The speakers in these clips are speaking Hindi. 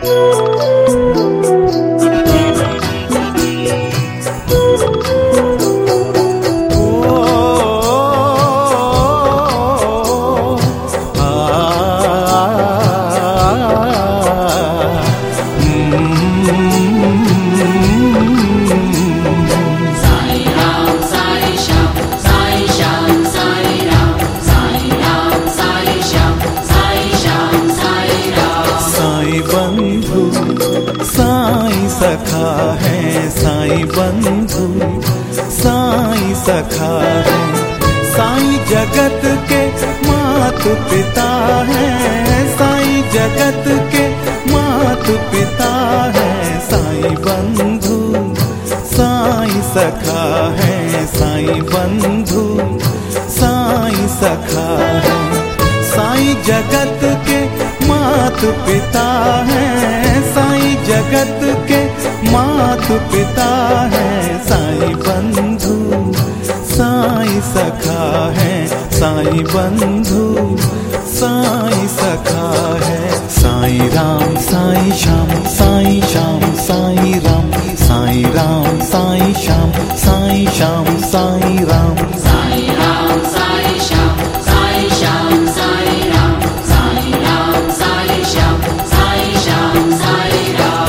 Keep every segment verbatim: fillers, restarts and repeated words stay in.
सखा है साईं बंधु, साईं सखा है। साईं जगत के मात पिता है, साईं जगत के मात पिता है। साईं बंधु साईं सखा है, साईं बंधु साईं सखा है। साईं जगत के मात पिता है, साईं जगत के मात पिता है। साईं बंधु साईं सखा है, साईं बंधु साईं सखा है। साईं राम साईं श्याम, साईं श्याम साईं राम, साईं राम साईं श्याम, साईं श्याम साईं राम, साईं राम साईं श्याम, साईं श्याम साईं राम, साईं राम साईं श्याम, साईं श्याम साईं राम।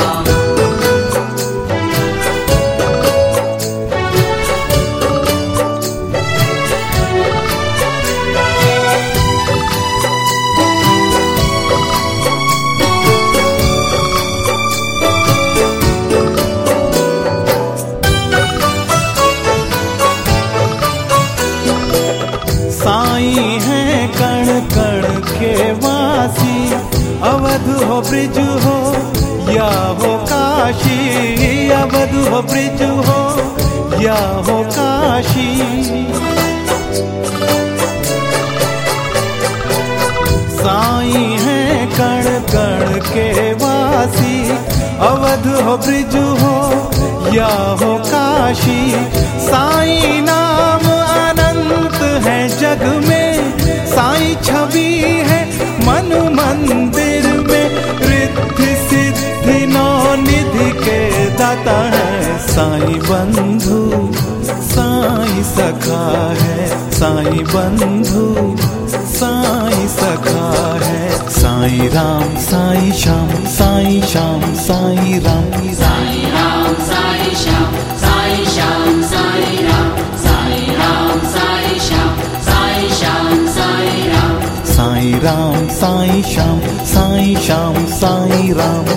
साईं है कण कण के वासी, अवध हो ब्रिज हो या हो काशी, अवध हो ब्रिज हो या हो काशी। साईं है कण कण के वासी, अवध हो ब्रिज हो या हो काशी। साईं नाम अनंत है जग में, साईं छवि है मन मंदिर में। रिद्धि सिद्धि नौ निधि के दाता है। साईं बंधु साईं सखा है, साईं बंधु साईं सखा है। साईं राम साईं श्याम, साईं श्याम साईं राम, साईं राम साईं श्याम, साईं श्याम साईं राम, साईं राम साईं श्याम, साईं श्याम साईं राम, साईं राम साईं श्याम, साईं श्याम साईं राम।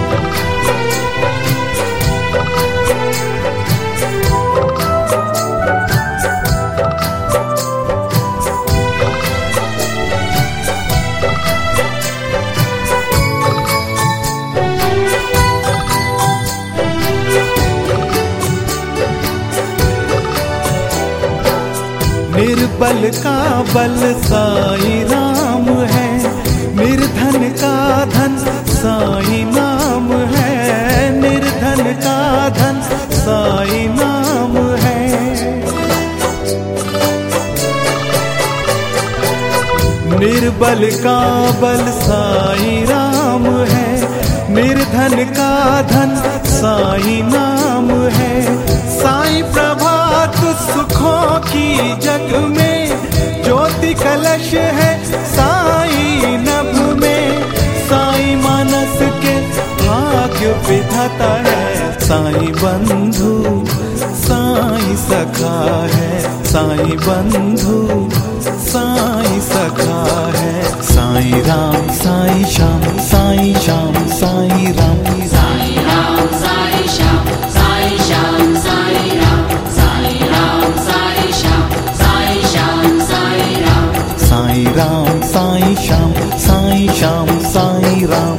निर्बल का बल साईं राम है, निर्धन का धन साईं नाम है, निर्धन का धन साईं नाम है। निर्बल का बल साईं राम है, निर्धन का धन साईं नाम है। साईं प्रभात सुखों की जग में, ज्योति कलश है साईं नभ में। साईं मानस के भाग्य विधाता है। साईं बंधु साईं सखा है, साईं बंधु साईं सखा है। साईं राम साईं श्याम, साईं श्याम साईं राम, साईं राम साईं श्याम, साईं श्याम साईं राम, साईं राम साईं श्याम, साईं श्याम साईं राम, साईं राम साईं श्याम, साईं श्याम साईं राम।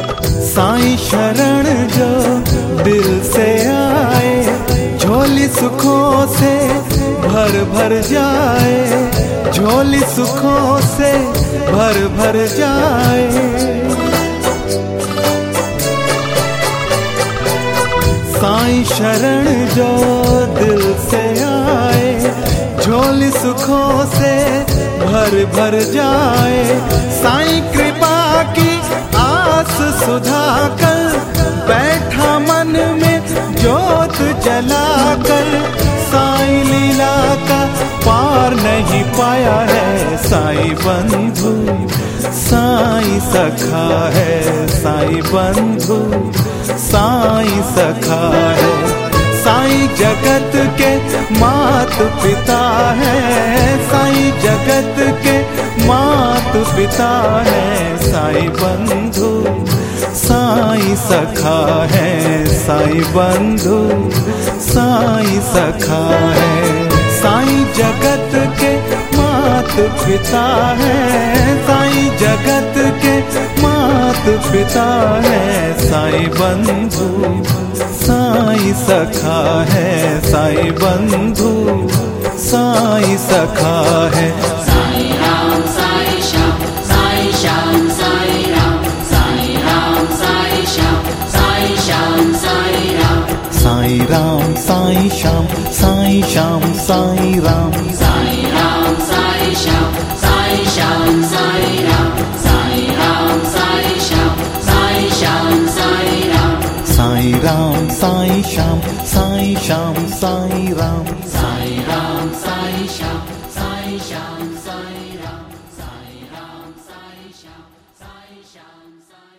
साईं शरण जो दिल से आए, झोली सुख सुखों से भर भर जाए, झोली सुखों से भर भर जाए। साईं शरण जो दिल से आए, झोली सुखों से भर भर जाए। साईं कृपा की आस सुधा कर, बैठा मन में जोत जलाकर। साईं लीला का पार नहीं पाया है, साईं बंधु साईं सखा है। साईं बंधु साईं सखा है। साईं जगत के मात पिता है, साईं जगत के मात पिता है। साईं बंधु साईं सखा है, साईं बंधु साईं सखा है। साईं जगत के मात पिता है, साईं जगत के मात पिता है। साईं बंधु साईं सखा है, साईं बंधु साईं सखा है। साईं राम साईं श्याम, साईं श्याम साईं राम, साईं राम साईं श्याम, साईं श्याम साईं राम। साईं राम साईं श्याम, साईं श्याम साईं राम, साईं राम साईं श्याम, साईं श्याम साईं राम, साईं राम साईं श्याम, साईं श्याम साईं राम। साईं राम साईं श्याम, साईं श्याम साईं राम, साईं राम साईं श्याम, साईं श्याम साईं राम, साईं राम साईं श्याम, साईं श्याम साईं